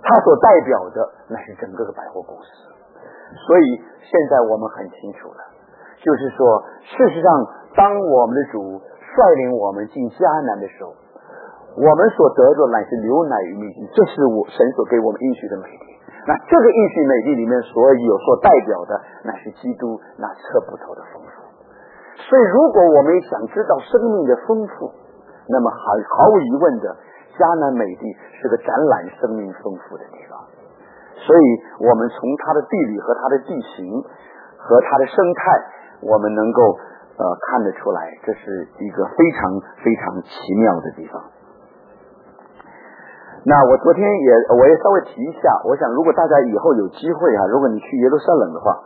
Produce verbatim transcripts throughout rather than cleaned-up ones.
它所代表的那是整个的百货公司。所以现在我们很清楚了，就是说事实上当我们的主率领我们进迦南的时候，我们所得的乃是流奶与蜜汁，这是我神所给我们应许的美地。那这个应许美地里面所有所代表的那是基督那测不透的丰富。所以如果我们想知道生命的丰富，那么毫毫无疑问的迦南美地是个展览生命丰富的地方。所以我们从它的地理和它的地形和它的生态，我们能够呃看得出来，这是一个非常非常奇妙的地方。那我昨天也我也稍微提一下，我想如果大家以后有机会啊，如果你去耶路撒冷的话，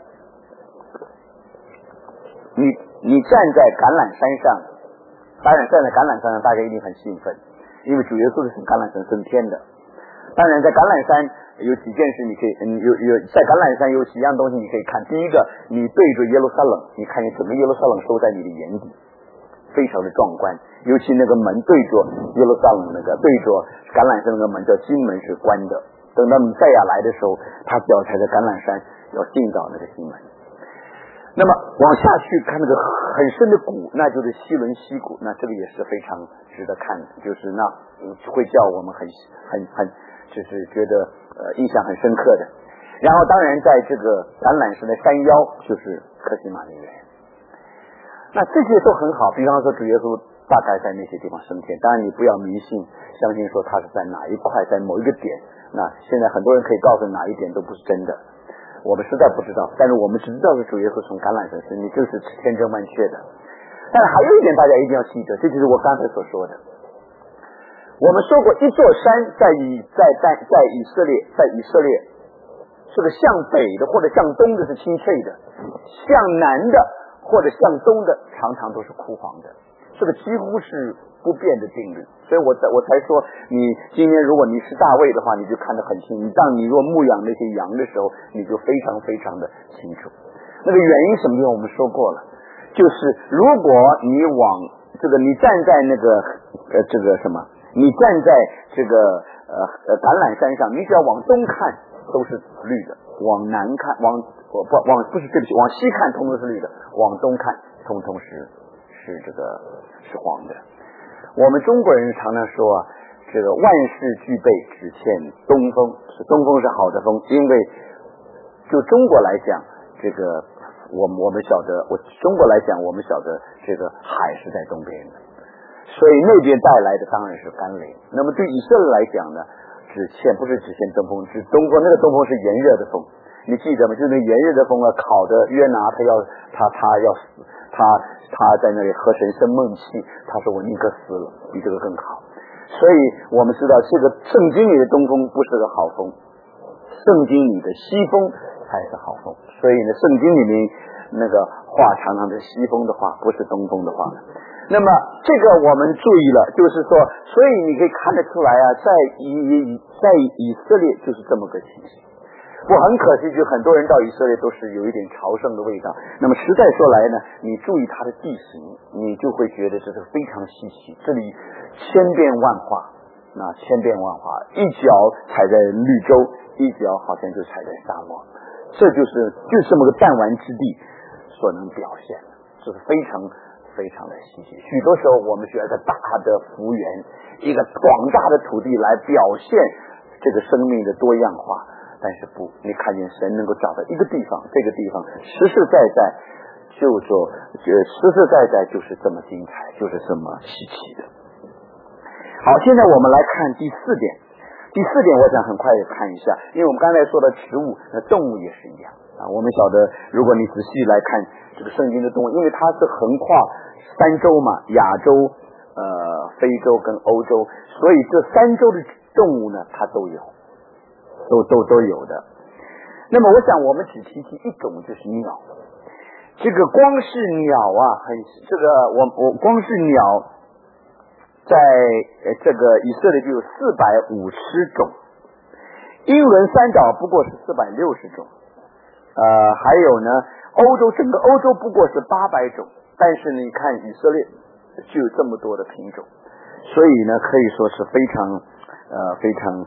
你你站在橄榄山上，当然站在橄榄山上大家一定很兴奋，因为主耶稣是从橄榄山升天的。当然在橄榄山有几件事你可以嗯有有在橄榄山有几样东西你可以看。第一个，你对着耶路撒冷，你看见整个耶路撒冷收在你的眼底，非常的壮观。尤其那个门对着耶路撒冷那个对着橄榄山那个门叫金门是关的，等到弥赛亚来的时候，他脚踩着橄榄山要进到那个新门。那么往下去看那个很深的谷，那就是西伦溪谷，那这个也是非常值得看的，就是那会叫我们很很很就是觉得呃印象很深刻的。然后当然在这个橄榄山的山腰就是客西马尼园，那这些都很好。比方说主耶稣大概在那些地方升天，当然你不要迷信相信说他是在哪一块在某一个点，那现在很多人可以告诉哪一点都不是真的，我们实在不知道，但是我们只知道是主耶稣从橄榄山升天，这是千真万确的。但是还有一点大家一定要记得，这就是我刚才所说的，我们说过一座山在以在在在以色列在以色列这个向北的或者向东的是青翠的，向南的或者向东的常常都是枯黄的，这个几乎是不变的定律。所以我才我才说，你今天如果你是大卫的话，你就看得很清。你当你若牧养那些羊的时候，你就非常非常的清楚。那个原因什么地方我们说过了，就是如果你往这个你站在那个呃这个什么，你站在这个呃呃橄榄山上，你只要往东看都是绿的，往南看往不往不是对不起，往西看通通是绿的，往东看通通是是这个是黄的。我们中国人常常说啊，这个万事俱备，只欠东风。是东风是好的风，因为就中国来讲，这个我们我们晓得，我中国来讲，我们晓得这个海是在东边的，所以那边带来的当然是甘霖。那么对以色列来讲呢，只欠不是只欠东风，是东风，那个东风是炎热的风，你记得吗？就是那炎热的风啊，烤的约拿他要他他要死，他他在那里和神生闷气，他说我宁可死了，比这个更好。所以我们知道这个圣经里的东风不是个好风，圣经里的西风才是好风。所以呢，圣经里面那个话常常是西风的话，不是东风的话。那么这个我们注意了，就是说，所以你可以看得出来啊，在以在以色列就是这么个情形。我很可惜，就很多人到以色列都是有一点朝圣的味道。那么实在说来呢，你注意它的地形，你就会觉得这是非常稀奇。这里千变万化，那千变万化，一脚踩在绿洲，一脚好像就踩在沙漠，这就是就这么个弹丸之地所能表现的，这是非常非常的稀奇。许多时候我们需要一个大的幅员，一个广大的土地来表现这个生命的多样化。但是不，你看见神能够找到一个地方，这个地方实实在在就说实实在在就是这么精彩，就是这么稀奇的。好，现在我们来看第四点。第四点我想很快也看一下，因为我们刚才说的植物，那动物也是一样啊。我们晓得，如果你仔细来看这个圣经的动物，因为它是横跨三洲嘛，亚洲、呃非洲跟欧洲，所以这三洲的动物呢，它都有。都都都有的。那么我想我们只提提一种，就是鸟。这个光是鸟啊，很这个我我光是鸟，在这个以色列就有四百五十种，英伦三岛不过是四百六十种，呃，还有呢，欧洲整个欧洲不过是八百种，但是你看以色列就有这么多的品种，所以呢，可以说是非常呃非常。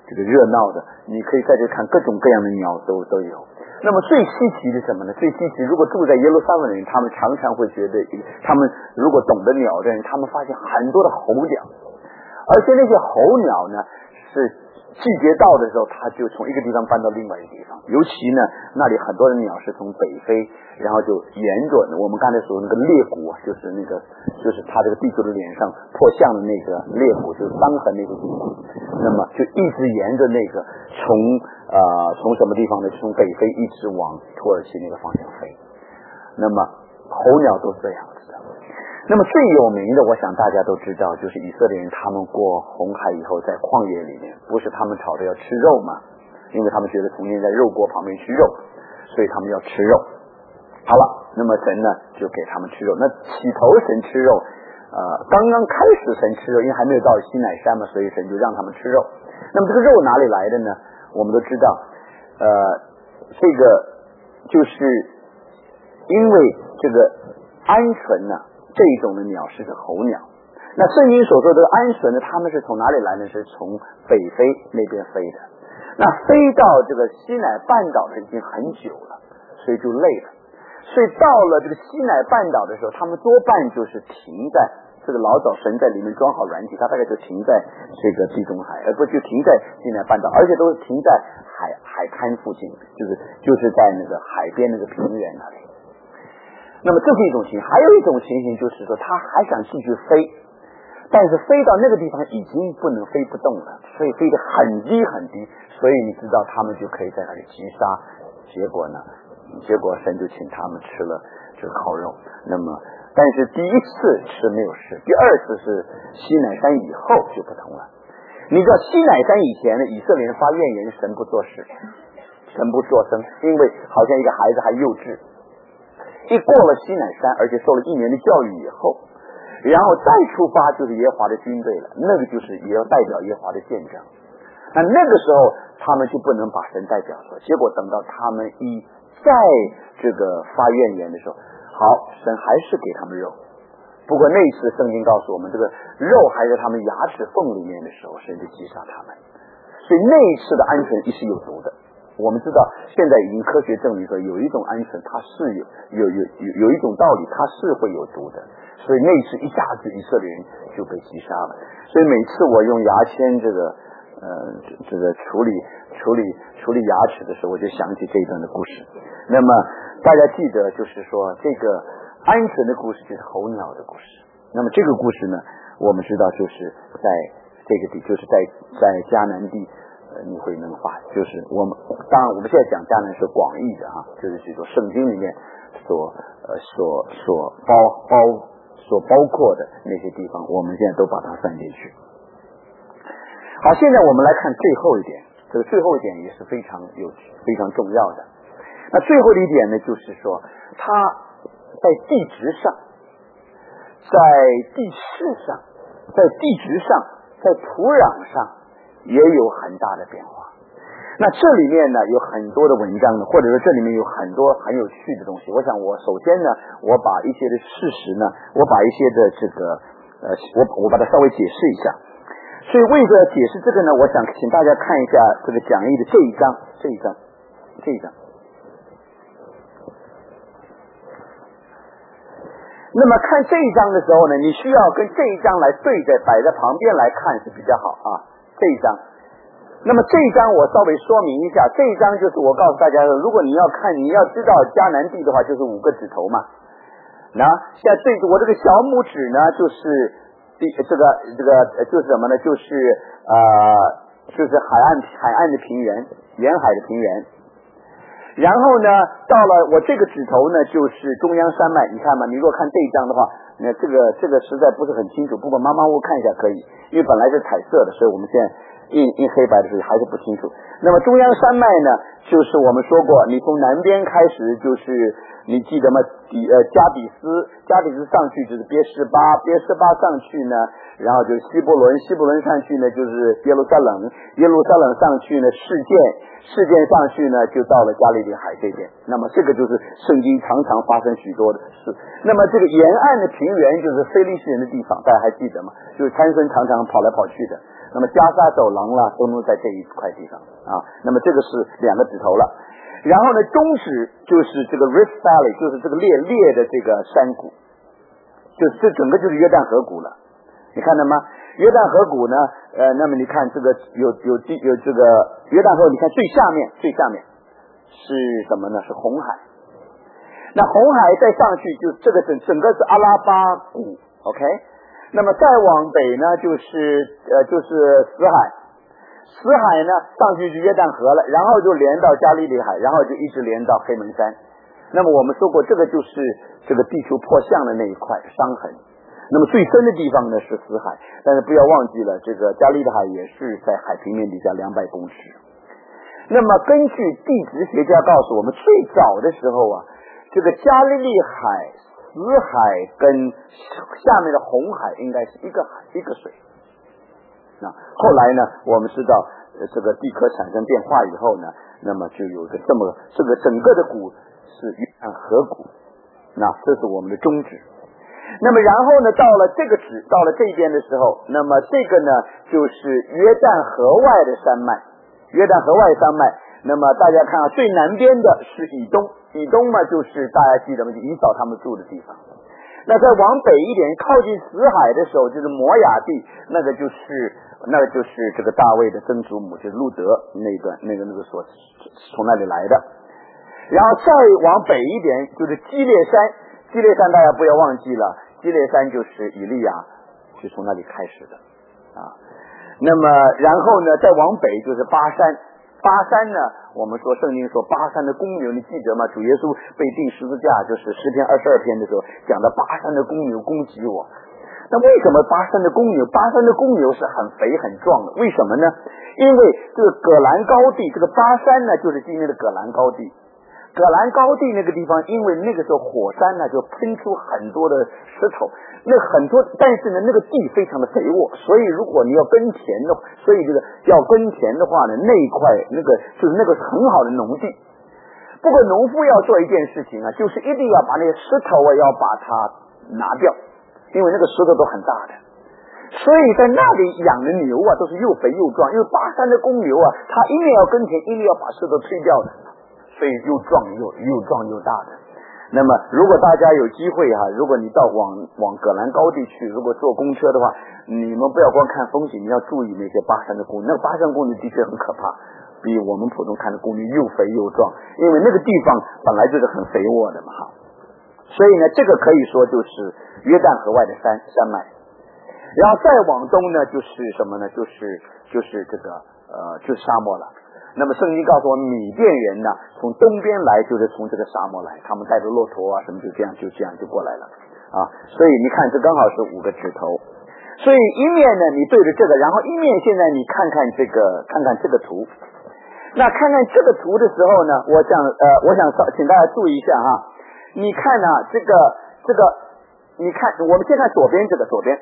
这个热闹的，你可以在这看各种各样的鸟都都有。那么最稀奇的什么呢？最稀奇，如果住在耶路撒冷的人，他们常常会觉得，他们如果懂得鸟的人，他们发现很多的候鸟，而且那些候鸟呢是季节到的时候，它就从一个地方搬到另外一个地方。尤其呢，那里很多的鸟是从北飞，然后就沿着我们刚才说的那个裂谷，就是那个就是它这个地球的脸上破相的那个裂谷，就是伤痕那个地方。那么就一直沿着那个从呃从什么地方呢？从北飞一直往土耳其那个方向飞。那么候鸟都是这样子的。那么最有名的，我想大家都知道，就是以色列人他们过红海以后，在旷野里面，不是他们吵着要吃肉吗？因为他们觉得从前在肉锅旁边吃肉，所以他们要吃肉。好了，那么神呢就给他们吃肉。那起头神吃肉，呃，刚刚开始神吃肉，因为还没有到西乃山嘛，所以神就让他们吃肉。那么这个肉哪里来的呢？我们都知道，呃，这个就是因为这个鹌鹑呢。这一种的鸟是个候鸟，那圣经所说的鹌鹑呢，他们是从哪里来呢？是从北非那边飞的。那飞到这个西乃半岛的已经很久了，所以就累了。所以到了这个西乃半岛的时候，他们多半就是停在这个老早神在里面装好软体，他大概就停在这个地中海，而不就停在西乃半岛，而且都是停在海海滩附近，就是就是在那个海边那个平原那里。那么这是一种情形，还有一种情形就是说，他还想继续飞，但是飞到那个地方已经不能飞不动了，所以飞得很低很低，所以你知道他们就可以在那里击杀。结果呢，结果神就请他们吃了这个烤肉。那么，但是第一次吃没有事，第二次是西乃山以后就不同了。你知道西乃山以前呢，以色列人发怨言，神不做事，神不作声，因为好像一个孩子还幼稚。一过了西乃山，而且受了一年的教育以后，然后再出发就是耶和华的军队了，那个就是也要代表耶和华的见证。那那个时候他们就不能把神代表说，结果等到他们一再这个发怨言的时候，好，神还是给他们肉。不过那一次圣经告诉我们，这个肉还在他们牙齿缝里面的时候，神就击杀他们。所以那一次的鹌鹑也是有毒的。我们知道现在已经科学证明说，有一种鹌鹑它是有有有有有一种道理，它是会有毒的。所以那一次一下子以色列人就被击杀了。所以每次我用牙签这个呃这个处理处理处理牙齿的时候，我就想起这一段的故事。那么大家记得，就是说这个鹌鹑的故事就是候鸟的故事。那么这个故事呢，我们知道就是在这个地，就是在在迦南地。呃，你会能发，就是我们当然我们现在讲迦南是广义的哈，就是许多圣经里面所呃所所包包所包括的那些地方，我们现在都把它算进去。好，现在我们来看最后一点，这个最后一点也是非常有非常重要的。那最后的一点呢，就是说它在地质上，在地势上，在地质上，在土壤上。也有很大的变化。那这里面呢有很多的文章呢，或者说这里面有很多很有趣的东西。我想我首先呢，我把一些的事实呢，我把一些的这个呃，我我把它稍微解释一下。所以为了解释这个呢，我想请大家看一下这个讲义的这一章，这一章，这一章。那么看这一章的时候呢，你需要跟这一章来对着摆在旁边来看是比较好啊。这一章，那么这一章我稍微说明一下，这一章就是我告诉大家，如果你要看，你要知道迦南地的话，就是五个指头嘛。那现在对我这个小拇指呢，就是这个这个就是什么呢？就是呃，就是海岸海岸的平原，沿海的平原。然后呢，到了我这个指头呢，就是中央山脉。你看嘛，你如果看这一章的话，那这个这个实在不是很清楚，不过马马虎看一下可以，因为本来是彩色的，所以我们现在印印黑白的时候还是不清楚。那么中央山脉呢，就是我们说过，你从南边开始就是你记得吗？底呃加比斯，加比斯上去就是别是巴，别是巴上去呢，然后就是希伯伦，希伯伦上去呢就是耶路撒冷，耶路撒冷上去呢事件，事件上去呢就到了加利利海这边。那么这个就是圣经常常发生许多的事。那么这个沿岸的平原就是非利士人的地方，大家还记得吗？就是参孙常常跑来跑去的。 那么加沙走廊啦，都能在这一块地方啊。那么这个是两个指头了。然后呢，中指就是这个 Rift Valley， 就是这个裂裂的这个山谷，就是这整个就是约旦河谷了。你看到吗？约旦河谷呢，呃，那么你看这个有有有这个约旦河，你看最下面最下面是什么呢？是红海。那红海再上去就这个整整个是阿拉巴谷 ，OK。那么再往北呢，就是呃就是死海，死海呢上去就约旦河了，然后就连到加利利海，然后就一直连到黑门山。那么我们说过，这个就是这个地球破相的那一块伤痕。那么最深的地方呢是死海，但是不要忘记了，这个加利利海也是在海平面底下两百公尺。那么根据地质学家告诉我们，最早的时候啊，这个加利利海、死海跟下面的红海应该是一个海一个水。那后来呢，我们知道、呃、这个地壳产生变化以后呢，那么就有一个这么这个整个的谷是约旦河谷，那这是我们的宗旨。那么然后呢，到了这个指到了这边的时候，那么这个呢就是约旦河外的山脉，约旦河外山脉。那么大家看啊，最南边的是以东，以东嘛就是大家记得吗？就以扫他们住的地方。那再往北一点，靠近死海的时候，就是摩亚地，那个就是那个就是这个大卫的曾祖母，就是路德那段那个那个所从那里来的。然后再往北一点就是基列山，基列山大家不要忘记了，基列山就是以利亚是从那里开始的啊。那么然后呢，再往北就是巴山。巴山呢，我们说圣经说巴山的公牛，你记得吗？主耶稣被钉十字架，就是诗篇二十二篇的时候讲的巴山的公牛攻击我。那为什么巴山的公牛？巴山的公牛是很肥很壮的，为什么呢？因为这个葛兰高地，这个巴山呢就是今天的葛兰高地。葛兰高地那个地方，因为那个时候火山呢就喷出很多的石头，那很多，但是呢那个地非常的肥沃，所以如果你要耕田的，所以这个要耕田的话呢，那一块那个就是那个是很好的农地。不过农夫要做一件事情啊，就是一定要把那些石头啊要把它拿掉，因为那个石头都很大的。所以在那里养的牛啊都是又肥又壮，因为巴山的公牛啊，它一定要耕田，一定要把石头推掉的。所以又壮又又壮又大的。那么如果大家有机会哈、啊，如果你到往往葛兰高地去，如果坐公车的话，你们不要光看风景，你要注意那些巴山的公牛。那个巴山公牛的确很可怕，比我们普通看的公牛又肥又壮，因为那个地方本来就是很肥沃的嘛哈。所以呢，这个可以说就是约旦河外的山山脉。然后再往东呢，就是什么呢？就是就是这个呃，就是沙漠了。那么圣经告诉我们，米甸人呢从东边来，就是从这个沙漠来，他们带着骆驼啊什么，就这样就这样就过来了啊。所以你看，这刚好是五个指头。所以一面呢你对着这个，然后一面现在你看看这个，看看这个图。那看看这个图的时候呢，我想呃，我想请大家注意一下哈。你看呢、啊，这个这个，你看，我们先看左边这个，左边。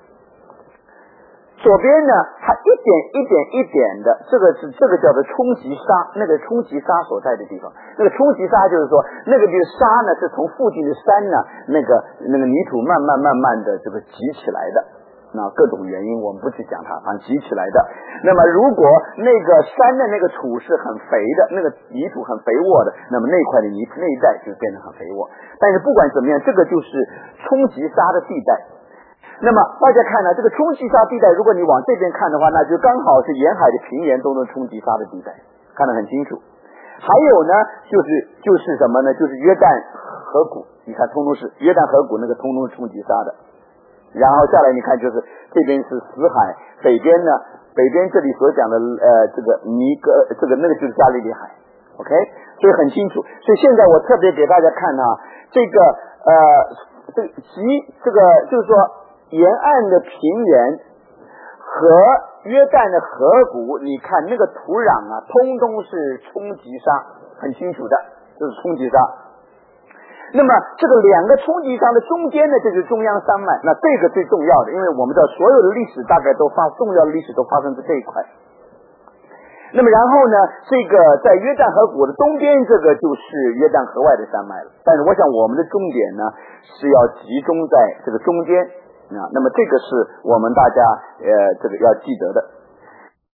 左边呢，它一点一点一点的，这个是这个叫做冲击沙，那个冲击沙所在的地方，那个冲击沙就是说，那个就是沙呢是从附近的山呢，那个那个泥土慢慢慢慢的这个积起来的，那各种原因我们不去讲它，反正积起来的。那么如果那个山的那个土是很肥的，那个泥土很肥沃的，那么那块的泥那一带就变得很肥沃。但是不管怎么样，这个就是冲击沙的地带。那么大家看呢，这个冲击沙地带，如果你往这边看的话，那就刚好是沿海的平原都能冲击沙的地带，看得很清楚。还有呢，就是就是什么呢？就是约旦河谷，你看通通是约旦河谷，那个通通是冲击沙的。然后下来你看，就是这边是死海，北边呢，北边这里所讲的呃这个尼格，这个那个就是加利利海 ，OK， 所以很清楚。所以现在我特别给大家看啊，这个呃这个及这个就是说。沿岸的平原和约旦的河谷，你看那个土壤啊，通通是冲击沙，很清楚的，这是冲击沙。那么这个两个冲击沙的中间呢，就是中央山脉，那这个最重要的，因为我们知道所有的历史大概都发重要的历史都发生在这一块。那么然后呢，这个在约旦河谷的东边，这个就是约旦河外的山脉了。但是我想我们的重点呢是要集中在这个中间。啊，那么这个是我们大家呃这个要记得的。